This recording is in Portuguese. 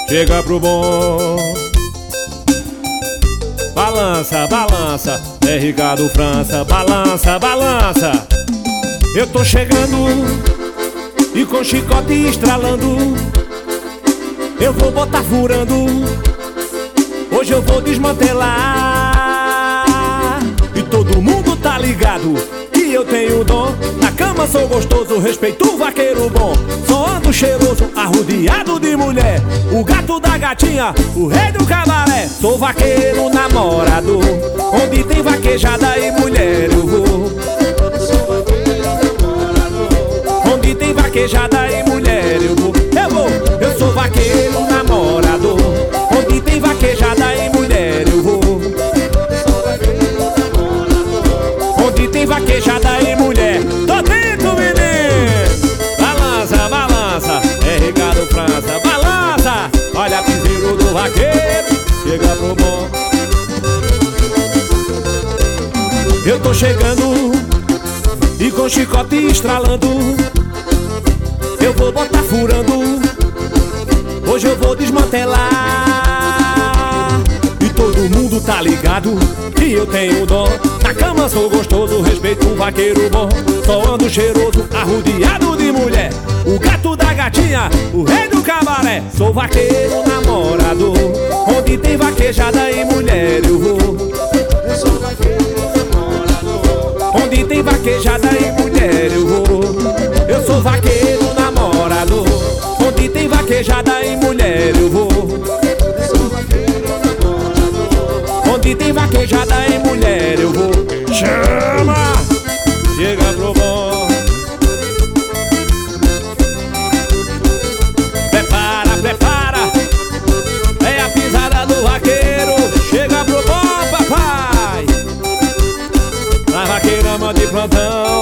chega pro bom. Balança, balança, é Ricardo França. Balança, balança. Eu tô chegando e com chicote estralando, eu vou botar furando. Hoje eu vou desmantelar. E todo mundo tá ligado que eu tenho dom. Na cama sou gostoso, respeito o vaqueiro bom. Só ando cheiroso, arrodeado de mulher. O gato da gatinha, o rei do cabaré. Sou vaqueiro namorado, onde tem vaquejada e mulher eu vou. Onde tem vaquejada e mulher eu vou. Eu vou, eu sou vaqueiro namorado, onde tem vaquejada e mulher eu vou. Onde tem vaquejada e mulher, tô dentro, menino. Balança, balança, é Ricardo França. Balança, olha piseiro do vaqueiro, chega pro bom. Eu tô chegando e com chicote estralando, eu vou botar furando. Hoje eu vou desmantelar. E todo mundo tá ligado que eu tenho dom. Na cama sou gostoso, respeito um vaqueiro bom. Só ando cheiroso, arrodeado de mulher. O gato da gatinha, o rei do cabaré. Sou vaqueiro namorado, onde tem vaquejada e mulher eu vou. Eu sou vaqueiro namorado, onde tem vaquejada e mulher eu vou. Eu sou vaqueiro namorado, onde tem vaquejada e mulher eu vou. Eu sou vaqueiro namorado, onde tem vaquejada e mulher eu vou. Chama! Chega pro bom. Prepara, prepara, é a pisada do vaqueiro. Chega pro bom, papai. A vaqueira manda de plantão.